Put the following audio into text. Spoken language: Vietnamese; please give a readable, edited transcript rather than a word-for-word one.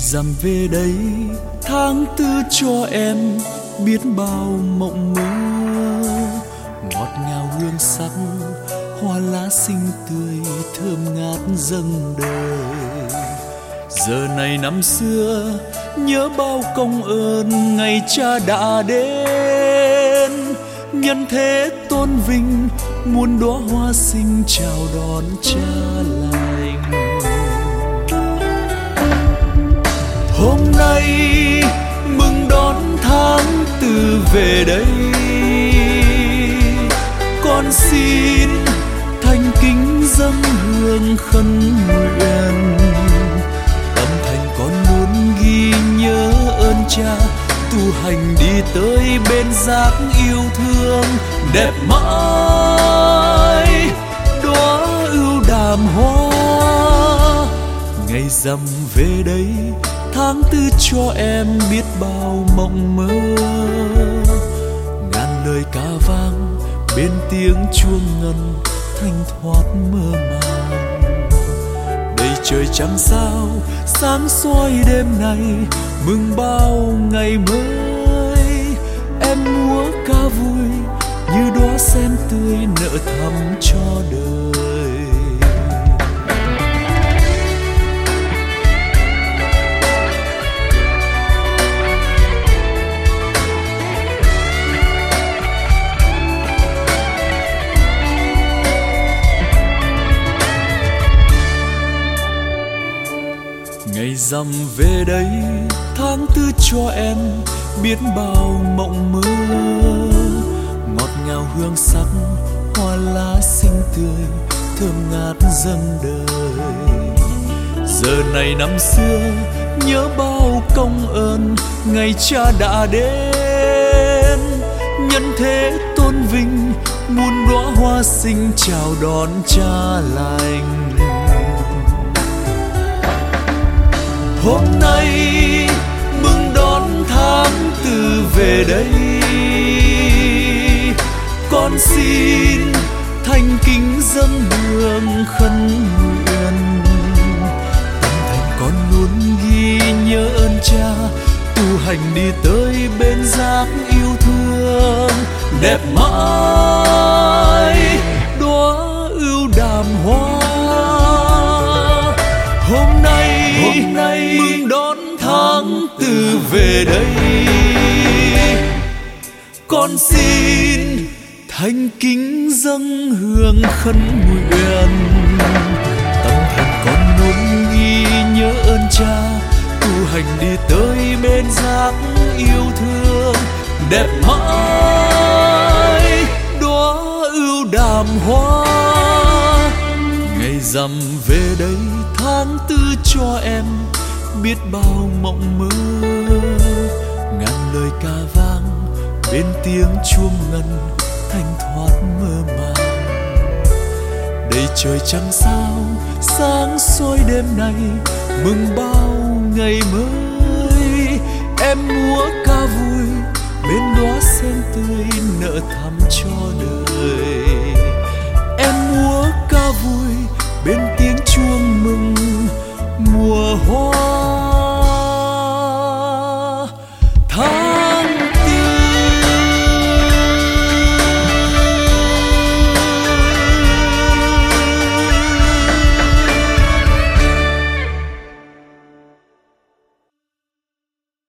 Dằm về đây tháng tư cho em biết bao mộng mơ, ngọt ngào hương sắc hoa lá xinh tươi thơm ngát dâng đời. Giờ này năm xưa nhớ bao công ơn ngày cha đã đến, nhân thế tôn vinh muôn đóa hoa xinh chào đón cha lành. Hôm nay mừng đón tháng tư về đây, con xin thành kính dâng hương khấn nguyện. Tâm thành con muốn ghi nhớ ơn cha, tu hành đi tới bên giác yêu thương đẹp mãi đóa ưu đàm hoa. Ngày rằm về đây tháng tư cho em biết bao mộng mơ, ngàn lời ca vang bên tiếng chuông ngân thanh thoát mơ màng. Đầy trời trăng sao sáng soi đêm nay mừng bao ngày mới. Em múa ca vui như đóa sen tươi nở thắm cho đời. Ngày rằm về đây tháng tư cho em biết bao mộng mơ, ngọt ngào hương sắc hoa lá xinh tươi thơm ngát dâng đời. Giờ này năm xưa nhớ bao công ơn ngày cha đã đến, nhân thế tôn vinh muôn đóa hoa xinh chào đón cha lành. Hôm nay mừng đón tháng tư về đây, con xin thành kính dâng hương khấn nguyện. Tâm thành con luôn ghi nhớ ơn cha, tu hành đi tới bên giác yêu thương đẹp mãi đóa ưu đàm hoa. Hôm nay mừng đón tháng tư về đây, con xin thành kính dâng hương khấn nguyện. Tâm thành con muốn ghi nhớ ơn cha, tu hành đi tới bên giác yêu thương đẹp mãi đóa ưu đàm hoa. Ngày rằm về đây tháng tư cho em biết bao mộng mơ, ngàn lời ca vang bên tiếng chuông ngân thanh thoát mơ màng. Đầy trời trăng sao sáng soi đêm nay mừng bao ngày mới. Em múa ca vui bên đóa sen tươi nở thắm cho đời. Em múa ca vui bên tiếng